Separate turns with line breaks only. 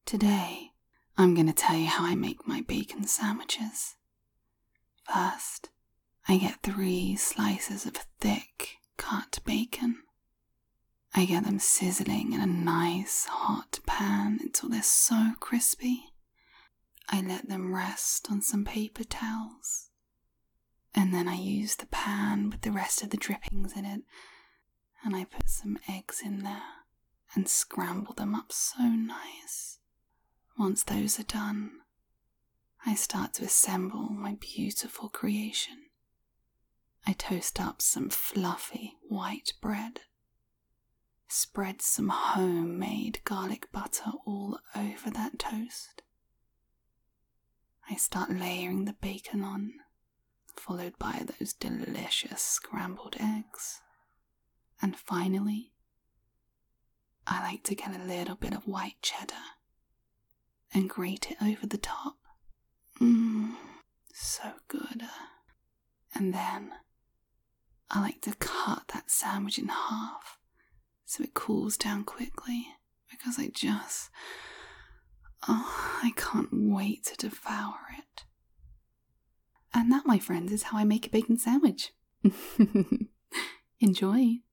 Today, I'm going to tell you how I make my bacon sandwiches. First, I get 3 slices of thick cut bacon. I get them sizzling in a nice hot pan until they're so crispy. I let them rest on some paper towels. And then I use the pan with the rest of the drippings in it, and I put some eggs in there and scramble them up so nice. Once those are done, I start to assemble my beautiful creation. I toast up some fluffy white bread, spread some homemade garlic butter all over that toast. I start layering the bacon on, followed by those delicious scrambled eggs. And finally, I like to get a little bit of white cheddar and grate it over the top. So good. And then I like to cut that sandwich in half so it cools down quickly, because I can't wait to devour it. And that, my friends, is how I make a bacon sandwich. Enjoy.